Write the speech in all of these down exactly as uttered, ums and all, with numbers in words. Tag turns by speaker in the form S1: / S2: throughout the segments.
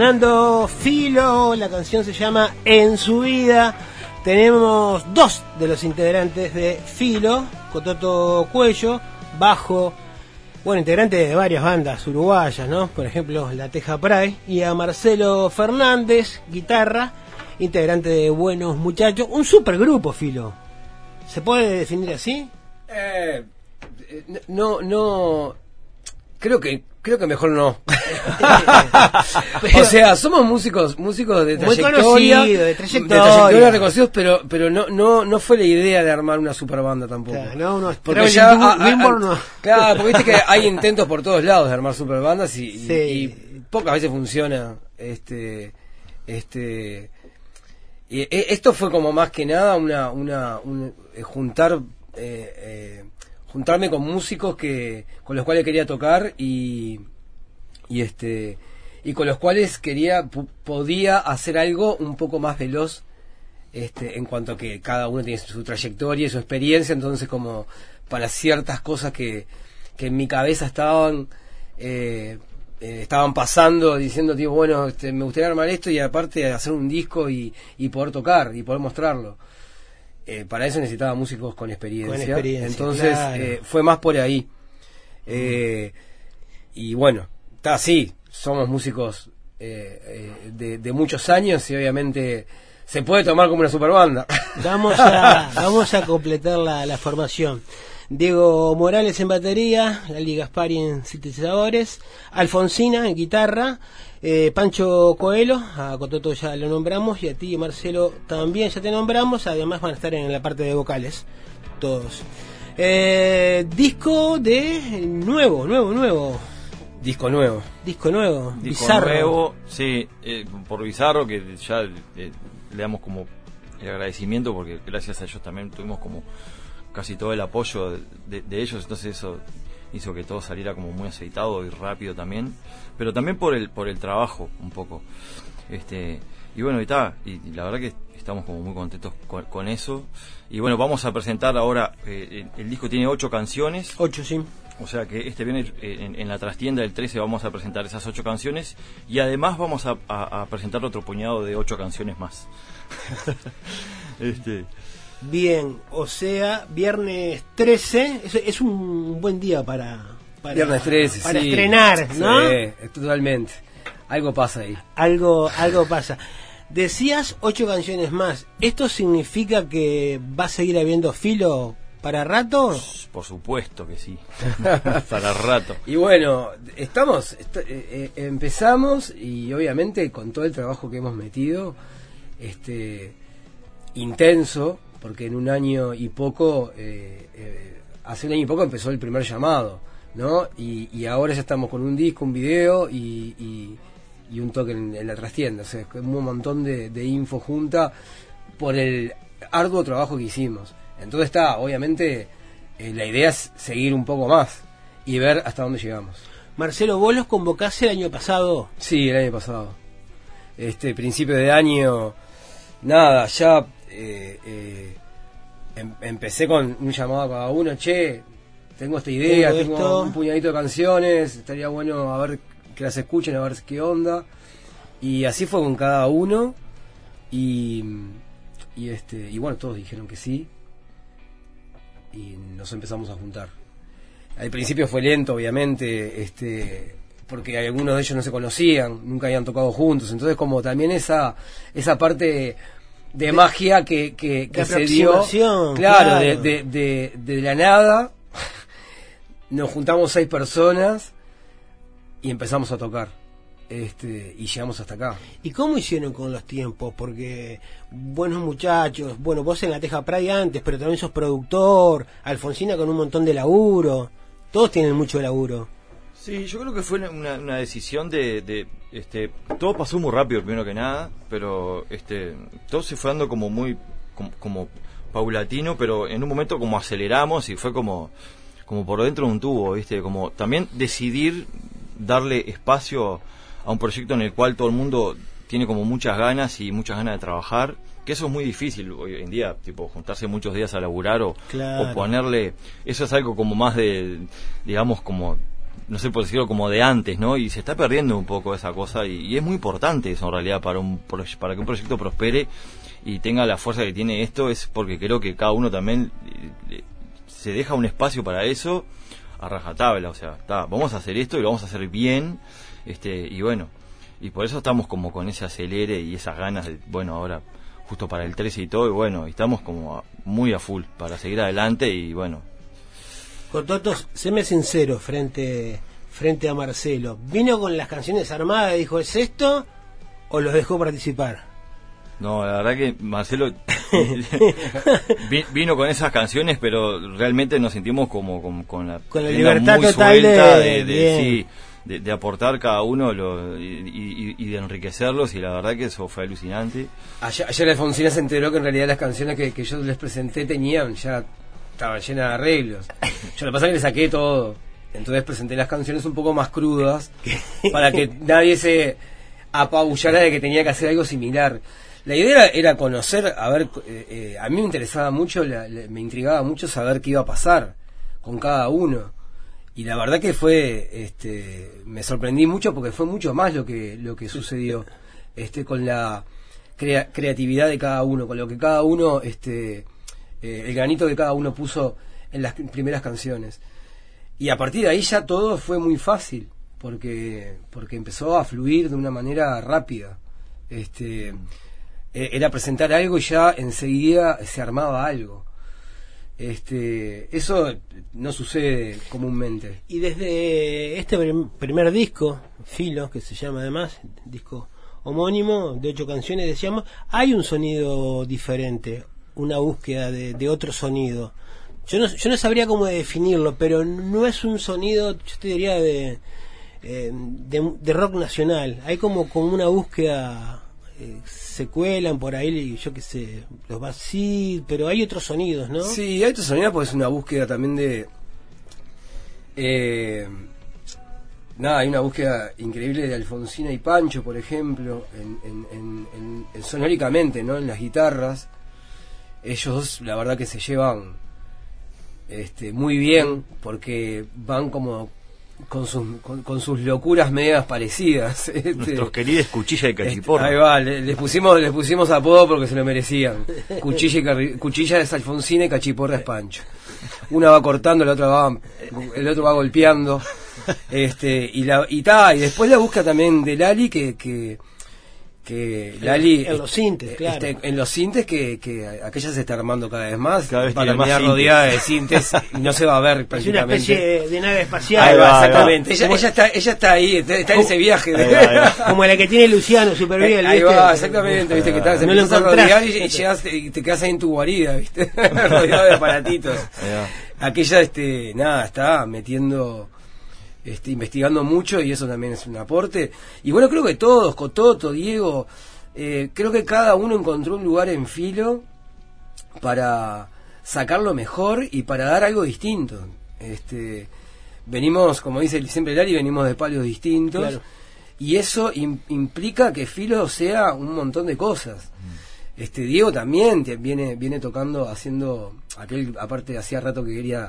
S1: sonando Filo, la canción se llama En su vida. Tenemos dos de los integrantes de Filo, Cototo Cuello, bajo, bueno, integrante de varias bandas uruguayas, ¿no? Por ejemplo, La Teja Pride, y a Marcelo Fernández, guitarra, integrante de Buenos Muchachos, un supergrupo, Filo. ¿Se puede definir así?
S2: Eh, no, no, creo que creo que mejor no. Pero, o sea, somos músicos, músicos de trayectoria,
S1: conocido, de trayectoria,
S2: de trayectoria reconocidos, pero pero no no no fue la idea de armar una super banda tampoco.
S1: Claro, no, no,
S2: porque ya, a, a, a, no. Claro, porque viste que hay intentos por todos lados de armar super bandas y, sí. y, y pocas veces funciona. Este, este, y esto fue como más que nada una una un, juntar. Eh, eh, juntarme con músicos que con los cuales quería tocar y y este y con los cuales quería p- podía hacer algo un poco más veloz, este en cuanto a que cada uno tiene su trayectoria y su experiencia, entonces como para ciertas cosas que que en mi cabeza estaban eh, eh, estaban pasando, diciendo, tío, bueno, este, me gustaría armar esto y aparte hacer un disco y, y poder tocar y poder mostrarlo. Eh, para eso necesitaba músicos con experiencia,
S1: con experiencia
S2: entonces
S1: claro.
S2: eh, fue más por ahí. Eh, y bueno, está así, somos músicos eh, eh, de, de muchos años y obviamente se puede tomar como una super banda.
S1: Vamos a, vamos a completar la, la formación. Diego Morales en batería, Lali Gaspari en sintetizadores, Alfonsina en guitarra, eh, Pancho Coelho, a Cototo ya lo nombramos, y a ti, Marcelo, también ya te nombramos. Además van a estar en la parte de vocales todos. Eh, disco de nuevo, nuevo, nuevo.
S2: Disco nuevo.
S1: Disco nuevo.
S3: Disco
S1: Bizarro.
S3: nuevo, sí, eh, por Bizarro, que ya eh, le damos como el agradecimiento, porque gracias a ellos también tuvimos como casi todo el apoyo de, de, de ellos, entonces eso hizo que todo saliera como muy aceitado y rápido también, pero también por el por el trabajo un poco, este y bueno, y está, y, y la verdad que estamos como muy contentos con, con eso. Y bueno, vamos a presentar ahora, eh, el, el disco tiene ocho canciones.
S1: Ocho, sí.
S3: O sea que este viernes eh, en, en la trastienda del trece vamos a presentar esas ocho canciones y además vamos a, a, a presentar otro puñado de ocho canciones más. este
S1: Bien, o sea, viernes trece, es, es un buen día para, para,
S2: viernes trece,
S1: para
S2: sí,
S1: estrenar, ¿no?
S2: Sí, totalmente. Algo pasa ahí.
S1: Algo, algo pasa. Decías ocho canciones más. ¿Esto significa que va a seguir habiendo Filo para rato?
S3: Por supuesto que sí. Para rato.
S2: Y bueno, estamos, est- eh, eh, empezamos y obviamente con todo el trabajo que hemos metido, este, intenso, porque en un año y poco, eh, eh, hace un año y poco empezó el primer llamado, ¿no? Y, y ahora ya estamos con un disco, un video y, y, y un toque en, en la trastienda, o sea, es un montón de, de info junta por el arduo trabajo que hicimos. Entonces está, obviamente, eh, la idea es seguir un poco más y ver hasta dónde llegamos.
S1: Marcelo, ¿vos los convocaste el año pasado?
S2: Sí, el año pasado. Este principio de año, nada, ya eh, eh, em, empecé con un llamado a cada uno, che, tengo esta idea,
S1: tengo,
S2: tengo
S1: esto.
S2: un puñadito de canciones, estaría bueno a ver que las escuchen, a ver qué onda. Y así fue con cada uno y, y este y bueno, todos dijeron que sí. Y nos empezamos a juntar. Al principio fue lento, obviamente, este, porque algunos de ellos no se conocían, nunca habían tocado juntos, entonces como también esa esa parte de, de magia que, que, que se dio, claro,
S1: claro.
S2: De, de, de, de la nada, nos juntamos seis personas y empezamos a tocar. Este, y llegamos hasta acá.
S1: ¿Y cómo hicieron con los tiempos? Porque Buenos Muchachos, bueno, vos en La Teja Pride antes, pero también sos productor, Alfonsina con un montón de laburo, todos tienen mucho laburo.
S3: Sí, yo creo que fue una, una decisión de, de este, todo pasó muy rápido primero que nada, pero este, todo se fue dando como muy como, como paulatino, pero en un momento como aceleramos y fue como como por dentro de un tubo, ¿viste? Como también decidir darle espacio a un proyecto en el cual todo el mundo tiene como muchas ganas y muchas ganas de trabajar, que eso es muy difícil hoy en día, tipo juntarse muchos días a laburar o,
S1: claro.
S3: o ponerle, eso es algo como más de, digamos, como no sé por decirlo, como de antes, ¿no? Y se está perdiendo un poco esa cosa, y, y es muy importante eso en realidad para un para que un proyecto prospere y tenga la fuerza que tiene esto, es porque creo que cada uno también eh, se deja un espacio para eso a rajatabla, o sea, está, vamos a hacer esto y lo vamos a hacer bien, este y bueno, y por eso estamos como con ese acelere y esas ganas de, bueno, ahora justo para el trece y todo, y bueno, estamos como a, muy a full para seguir adelante y bueno.
S1: Cototos, séme sincero frente frente a Marcelo, ¿vino con las canciones armadas y dijo, ¿es esto? ¿O los dejó participar?
S3: No, la verdad que Marcelo vino con esas canciones, pero realmente nos sentimos como, como con la,
S1: con la libertad
S3: muy
S1: total
S3: suelta
S1: de,
S3: de, de, sí, de, de aportar cada uno lo, y, y, y de enriquecerlos, y la verdad que eso fue alucinante.
S2: Ayer, ayer Alfonsina se enteró que en realidad las canciones que, que yo les presenté tenían ya estaban llenas de arreglos. Yo lo que pasa es que le saqué todo, entonces presenté las canciones un poco más crudas para que nadie se apabullara de que tenía que hacer algo similar. La idea era conocer, a ver, eh, eh, a mí me interesaba mucho, la, la, me intrigaba mucho saber qué iba a pasar con cada uno, y la verdad que fue, este, me sorprendí mucho porque fue mucho más lo que lo que sucedió, este, con la crea- creatividad de cada uno, con lo que cada uno, este, eh, el granito que cada uno puso en las primeras canciones, y a partir de ahí ya todo fue muy fácil porque porque empezó a fluir de una manera rápida, este. Era presentar algo y ya enseguida se armaba algo. Este, eso no sucede comúnmente.
S1: Y desde este prim- primer disco, Filo, que se llama además, disco homónimo, de ocho canciones, decíamos, hay un sonido diferente, una búsqueda de, de otro sonido. Yo no, yo no sabría cómo definirlo, pero no es un sonido, yo te diría, de, eh, de, de rock nacional. Hay como, como una búsqueda... Eh, se cuelan por ahí, yo qué sé, los vacíos, pero hay otros sonidos, ¿no?
S2: Sí, hay otros sonidos porque es una búsqueda también de... Eh, nada, hay una búsqueda increíble de Alfonsina y Pancho, por ejemplo, en, en, en, en, en sonóricamente, ¿no? En las guitarras. Ellos dos, la verdad que se llevan este, muy bien, porque van como... Con sus, con, con sus locuras medias parecidas. Este,
S3: Nuestros queridos Cuchilla y Cachiporra.
S2: Este, ahí va, le, les pusimos les pusimos apodo porque se lo merecían. Cuchilla, y Carri, Cuchilla es Alfonsina y Cachiporra es Pancho. Una va cortando, la otra va, el otro va golpeando. Este, y la y, ta, y después la busca también de Lali, que... que que Lali
S1: en los sintes, claro.
S2: Este, en los sintes que, que aquella se está armando cada vez más,
S3: cada vez
S2: va a terminar
S3: más
S2: rodeada de sintes y no se va a ver prácticamente.
S1: Es una especie de nave espacial.
S2: Ahí va, exactamente. Ella, ella está ella está ahí, está, está en ese viaje de...
S1: ahí va, ahí va. Como la que tiene Luciano, super bien.
S2: Ahí va, exactamente, viste que está, se
S1: no lo
S2: empieza a rodear y, y
S1: este.
S2: llegas y te quedas ahí en tu guarida, viste, rodeado de aparatitos. Aquella, este, nada, está metiendo... Este, investigando mucho, y eso también es un aporte. Y bueno, creo que todos, Cototo, Diego, eh, creo que cada uno encontró un lugar en Filo para sacarlo mejor y para dar algo distinto. Este, venimos, como dice siempre Lali, venimos de palos distintos, claro. Y eso im- implica que Filo sea un montón de cosas. Mm. Este, Diego también te, viene viene tocando, haciendo aquel, aparte hacía rato que quería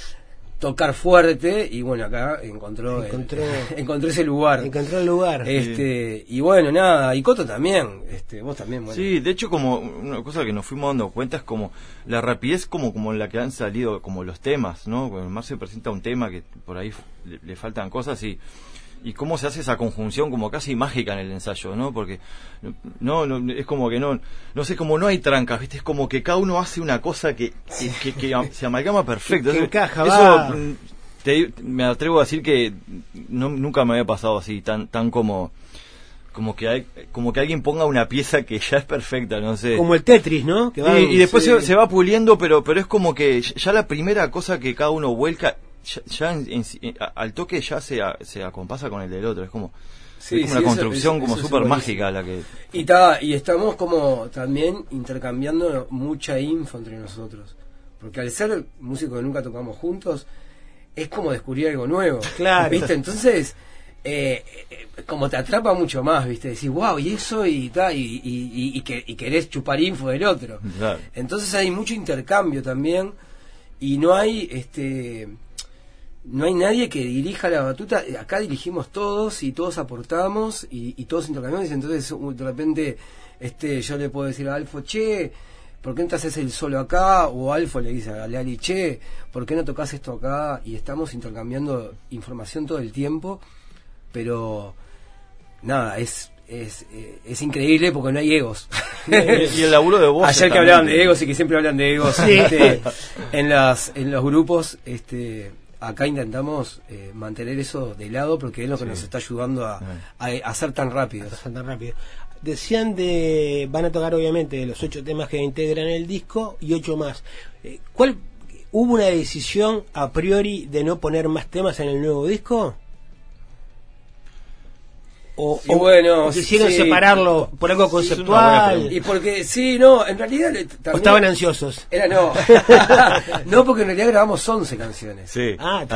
S2: tocar fuerte, y bueno, acá encontró
S1: encontró,
S2: el, encontró ese lugar
S1: encontró el lugar
S2: este sí. Y bueno, nada, y Coto también, este vos también, bueno.
S3: Sí, de hecho, como una cosa que nos fuimos dando cuenta es como la rapidez como como en la que han salido como los temas, ¿no? Cuando Marce presenta un tema que por ahí le, le faltan cosas, y y cómo se hace esa conjunción como casi mágica en el ensayo, ¿no? Porque no, no es como que no, no sé, como no hay trancas, ¿viste? Es como que cada uno hace una cosa que, que, que, que se amalgama perfecto.
S1: Que, que encaja,
S3: eso,
S1: va.
S3: Te, me atrevo a decir que no, nunca me había pasado así, tan tan como como que hay, como que alguien ponga una pieza que ya es perfecta, no sé.
S1: Como el Tetris, ¿no? Que va,
S3: y, y después
S1: sí.
S3: se, se va puliendo, pero pero es como que ya la primera cosa que cada uno vuelca, ya, ya en, en, en, al toque ya se, se acompasa con el del otro. Es como,
S2: sí,
S3: es como
S2: sí,
S3: una construcción
S2: eso,
S3: como
S2: eso
S3: súper mágica la que...
S2: Y, ta, y estamos como también intercambiando mucha info entre nosotros. Porque al ser músicos que nunca tocamos juntos, es como descubrir algo nuevo.
S1: Claro.
S2: ¿Viste? Entonces... Eh, eh, como te atrapa mucho más, viste, decís wow, y eso y tal, y, y, y, y, que, y querés chupar info del otro.
S3: Claro.
S2: Entonces hay mucho intercambio también, y no hay este no hay nadie que dirija la batuta. Acá dirigimos todos y todos aportamos y, y todos intercambiamos. Entonces de repente este yo le puedo decir a Alfo, che, ¿por qué no te haces el solo acá? O Alfo le dice a Lali, che, ¿por qué no tocas esto acá? Y estamos intercambiando información todo el tiempo, pero nada, es es es increíble porque no hay egos.
S3: Y el laburo de vos.
S2: Ayer que hablaban de egos y que siempre hablan de egos, sí. este, en las en los grupos, este acá intentamos eh, mantener eso de lado porque es lo que sí. nos está ayudando a, a, a hacer tan rápido.
S1: A hacer tan rápido. Decían de van a tocar obviamente los ocho temas que integran el disco y ocho más. Eh, ¿Cuál hubo una decisión a priori de no poner más temas en el nuevo disco? O,
S2: y bueno,
S1: o quisieron sí, separarlo por algo conceptual.
S2: Y porque, sí, no, en realidad
S1: o estaban ansiosos.
S2: Era no. No, porque en realidad grabamos once canciones.
S3: Sí.
S1: Ah,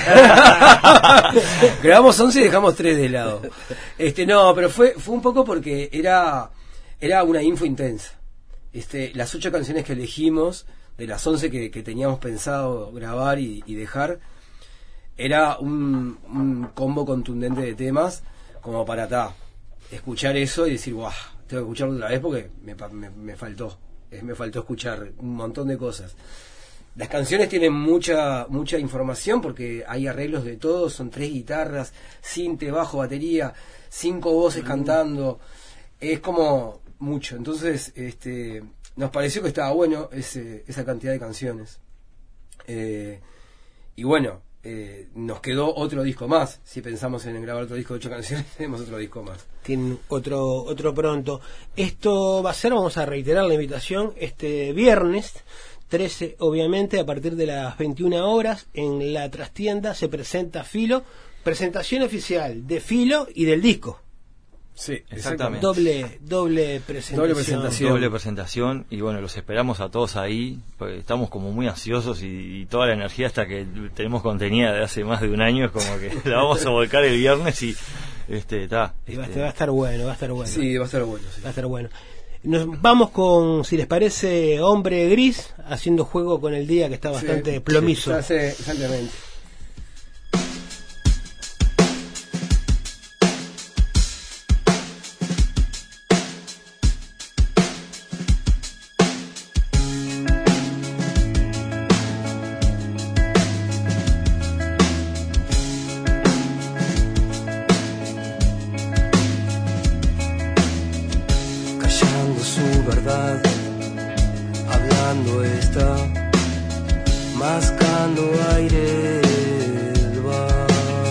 S2: grabamos once y dejamos tres de lado. Este, no, pero fue fue un poco porque era era una info intensa. Este, las ocho canciones que elegimos, de las once que, que teníamos pensado grabar y, y dejar, era un, un combo contundente de temas como para ta, escuchar eso y decir, guau, tengo que escucharlo otra vez porque me, me, me faltó, me faltó escuchar un montón de cosas. Las canciones tienen mucha mucha información porque hay arreglos de todo, son tres guitarras, cinte, bajo, batería, cinco voces mm. cantando, es como mucho. Entonces, este, nos pareció que estaba bueno ese, esa cantidad de canciones. Eh, y bueno, Eh, nos quedó otro disco más. Si pensamos en grabar otro disco de ocho canciones, tenemos otro disco más.
S1: Tienen otro otro pronto. Esto va a ser, vamos a reiterar la invitación, este viernes trece, obviamente, a partir de las veintiuna horas, en la trastienda se presenta Filo, presentación oficial de Filo y del disco.
S3: Sí, exactamente.
S1: Doble, doble presentación.
S2: Doble presentación.
S3: Doble presentación. Y bueno, los esperamos a todos ahí, porque estamos como muy ansiosos y, y toda la energía hasta que tenemos contenida de hace más de un año, es como que la vamos a volcar el viernes y este está.
S1: Y va,
S3: este,
S1: va a estar bueno, va a estar bueno.
S2: Sí, va a estar bueno. Sí.
S1: Va a estar bueno. Nos vamos con, si les parece, Hombre Gris, haciendo juego con el día que está bastante sí, plomizo.
S2: Sí, exactamente.
S4: Hablando está, mascando aire el bar.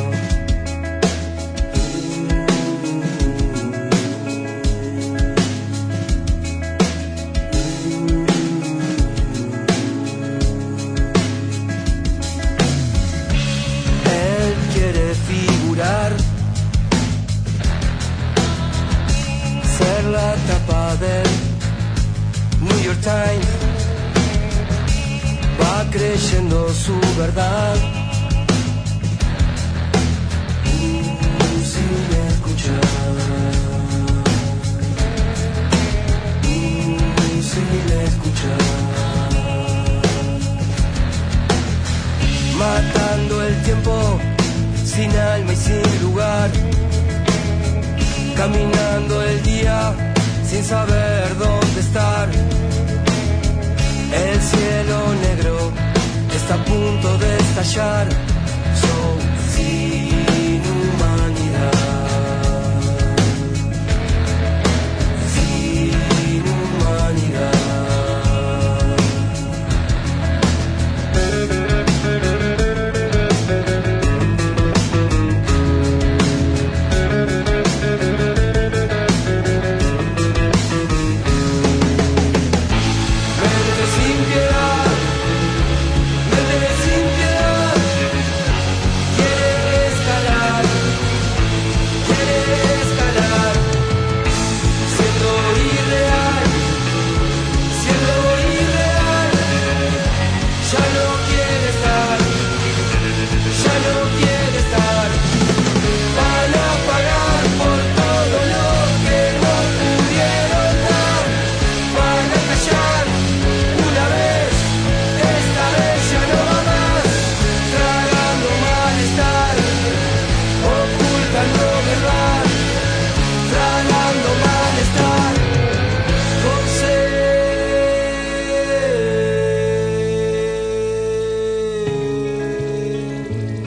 S4: Él quiere figurar, ser la tapa del New York Times, va creyendo su verdad, uh, sin escuchar, uh, sin escuchar, matando el tiempo sin alma y sin lugar, caminando el día sin saber dónde estar. El cielo negro está a punto de estallar. So, sí.